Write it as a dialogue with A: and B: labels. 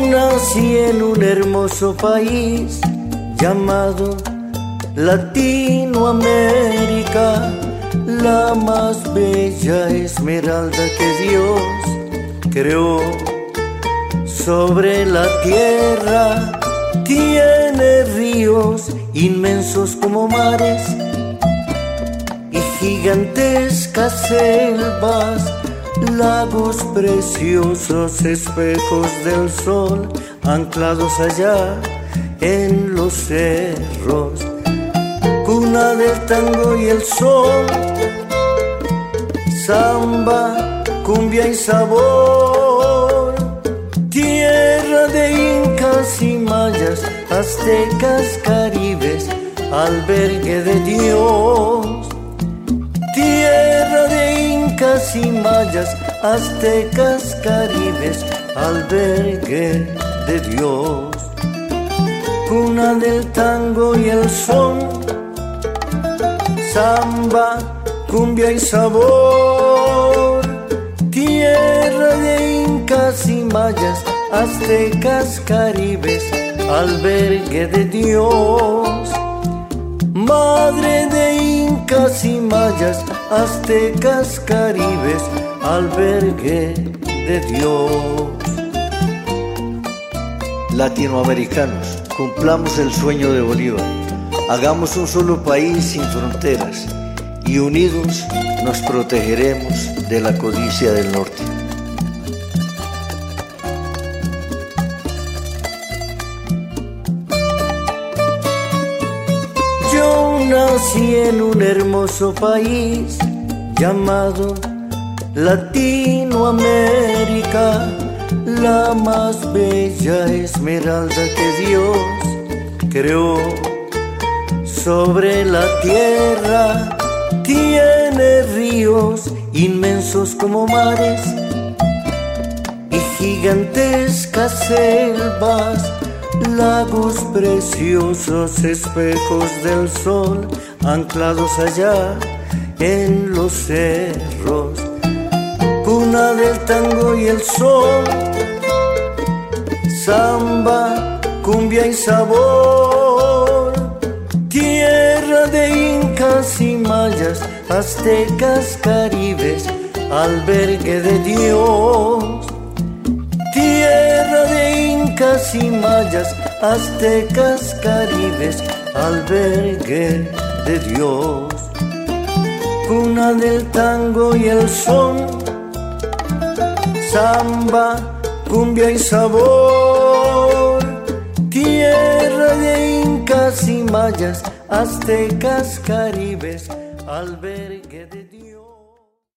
A: nací en un hermoso país llamado Latinoamérica, la más bella esmeralda que Dios creó sobre la tierra. Tiene ríos inmensos como mares y gigantescas selvas, lagos preciosos, espejos del sol anclados allá en los cerros, cuna del tango y el sol, samba, cumbia y sabor, tierra de incas y mayas, aztecas, caribes, albergue de Dios. Tierra de incas y mayas, aztecas, caribes, albergue de Dios. Cuna del tango y el son, samba, cumbia y sabor. Tierra de incas y mayas, aztecas, caribes, albergue de Dios. Madre de incas y mayas, aztecas, caribes, albergue de Dios.
B: Latinoamericanos, cumplamos el sueño de Bolívar. Hagamos un solo país sin fronteras y unidos nos protegeremos de la codicia del norte.
A: Yo nací en un hermoso país llamado Latinoamérica, la más bella esmeralda que Dios creó sobre la tierra. Tiene ríos inmensos como mares y gigantescas selvas, lagos preciosos, espejos del sol anclados allá en los cerros, cuna del tango y el sol, samba, cumbia y sabor, tierra de incas y mayas, aztecas, caribes, albergue de Dios. Tierra de incas y mayas, aztecas, caribes, albergue de Dios. Cuna del tango y el son, samba, cumbia y sabor. Tierra de incas y mayas, aztecas, caribes, albergue de Dios.